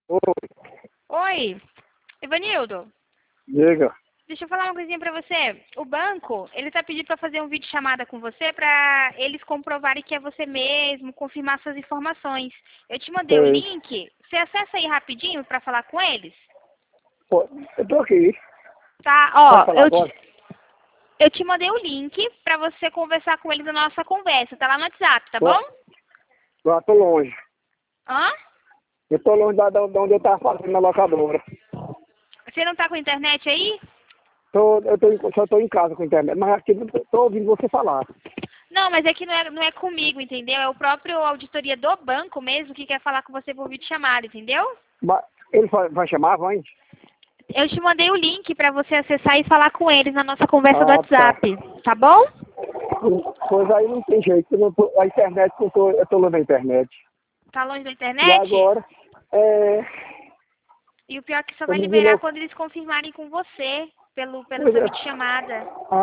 Oi, Oi, Ivanildo, diga. deixa eu falar uma coisinha pra você. O banco, ele tá pedindo pra fazer um vídeo chamada com você pra eles comprovarem que é você mesmo, confirmar suas informações. Eu te mandei o Sei. link, você acessa aí rapidinho pra falar com eles? Pô, eu tô aqui. Tá, Pode ó, falar agora? eu te mandei o link pra você conversar com eles na nossa conversa. Tá lá no WhatsApp, tá bom? Pô, eu tô longe. Hã? Eu tô longe da onde eu tava fazendo na locadora. Você não tá com internet aí? Só tô em casa com a internet, mas aqui eu tô ouvindo você falar. Não, mas é que não é comigo, entendeu? É o próprio auditoria do banco mesmo que quer falar com você por vídeo chamada, entendeu? Mas ele vai chamar, vai? Eu te mandei o link pra você acessar e falar com eles na nossa conversa do Ah, tá. WhatsApp, tá bom? Pois aí não tem jeito. A internet, eu tô longe da internet. Tá longe da E internet? agora, é... E o pior é que só Eu vai me liberar desloco. quando eles confirmarem com você, pela Pois sua é. videochamada.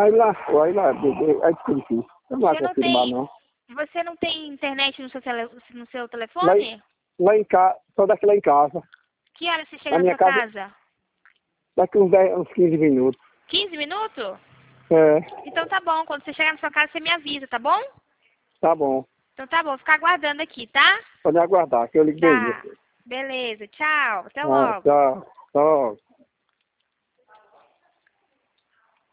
Aí fica difícil. Eu não vou Você não confirmar, tem. não. Você não tem internet no seu Lá, telefone? lá em casa, só daqui lá em casa. Que hora você chega Na na minha sua casa, casa? daqui uns 15 minutos. 15 minutos? É, Então tá bom, quando você chegar na sua casa você me avisa, tá bom? tá bom. Então tá bom, vou ficar aguardando aqui, tá? Pode aguardar, que eu ligo daí. Tá. Beleza, tchau. Até Ah, logo. tchau. Tchau.